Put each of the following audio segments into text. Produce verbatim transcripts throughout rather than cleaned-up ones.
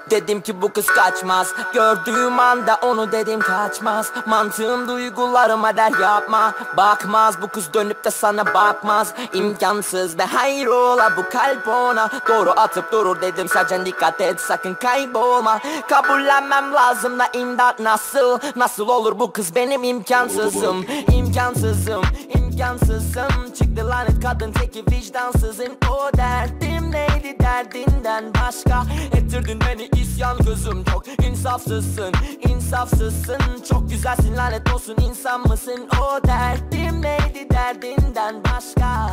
Dedim ki bu kız kaçmaz, gördüğüm anda onu dedim kaçmaz. Mantığım duygularıma der yapma, bakmaz. Bu kız dönüp de sana bakmaz, imkansız be hayrola bu kalp ona doğru atıp durur. Dedim sadece dikkat et sakın kaybolma. Kabullenmem lazım da imdat nasıl? Nasıl olur bu kız benim imkansızım. İmkansızım, imkansızım. Çıktı lanet kadın teki vicdansızın. O derdim neydi derdinden başka? Ettirdin beni isyan gözüm çok insafsızsın, insafsızsın. Çok güzelsin lanet olsun insan mısın? O derdim neydi derdinden başka?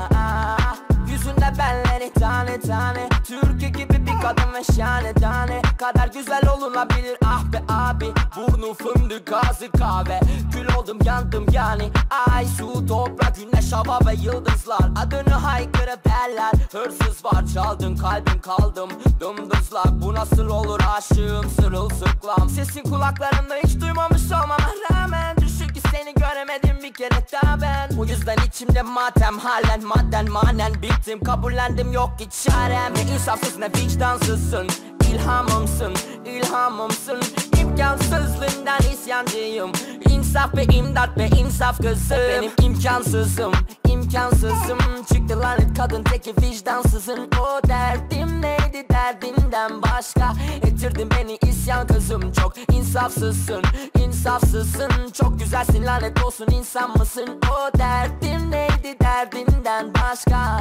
Yüzünde benleri tane tane, türkü gibi bir kadın ve şahane tane. Kadar güzel olunabilir ah be abi. Burnu fındık ağzı kahve, kül oldum yandım yani. Ay su toprak güneş hava ve yıldızlar adını haykırıp eller. Hırsız var çaldın kalbim kaldım dımdızlak. Bu nasıl olur aşığım sırılsıklam. Sesin kulaklarımda hiç duymamış olmama rağmen, düşün ki seni göremedim bir kere daha ben. Bu yüzden içimde matem halen madden manen bittim. Kabullendim yok ki çarem. Ne insafsız ne vicdansızsın, İlhamımsın, ilhamımsın. İmkansızlığından isyancıyım. İnsaf ve imdat ve insaf kızım. Benim imkansızım, imkansızım. Çıktı lanet kadın teki vicdansızın. O derdim neydi derdinden başka? Ettirdin beni isyan kızım çok insafsızsın, insafsızsın. Çok güzelsin lanet olsun insan mısın? O derdim neydi derdinden başka?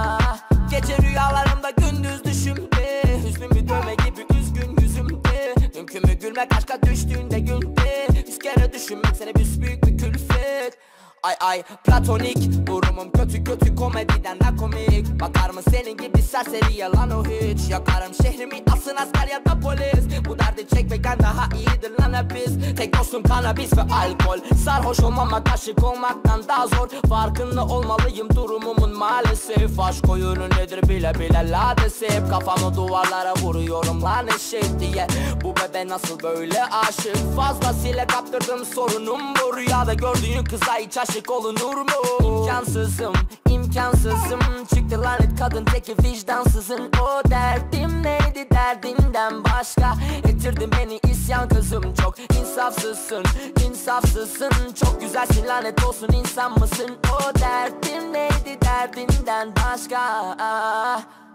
Gece rüyalarımda gündüz düşümde, hüznümü dövme gibi üzgün yüzümde. Mümkün mü gülmek aşka düştüğünde günde? Yüz kere düşünmek seni büsbüyük bir külfet. Ay ay platonik durumum kötü kötü komediden de komik. Bakar mı senin gibi serseri yalan o hiç. Yakarım şehrimi asın asker ya da polis. Bu derdi çekmekten daha iyidir lan hep biz. Tek dostum kanabis ve alkol. Sarhoş olmamak aşık olmaktan daha zor. Farkında olmalıyım durumumun maalesef. Aşk oyunu nedir bile bile ladesef. Kafamı duvarlara vuruyorum lan eşek diye. Bu bebe nasıl böyle aşık? Fazlasıyla kaptırdım sorunum bu. Rüyada gördüğün kıza hiç aşık olunur mu? İmkansızım, imkansızım. Çıktı lanet kadın teki vicdansızın. O derdim neydi derdinden başka? Ettirdin beni isyan kızım çok insafsızsın, insafsızsın. Çok güzelsin lanet olsun insan mısın? O derdim neydi derdinden başka?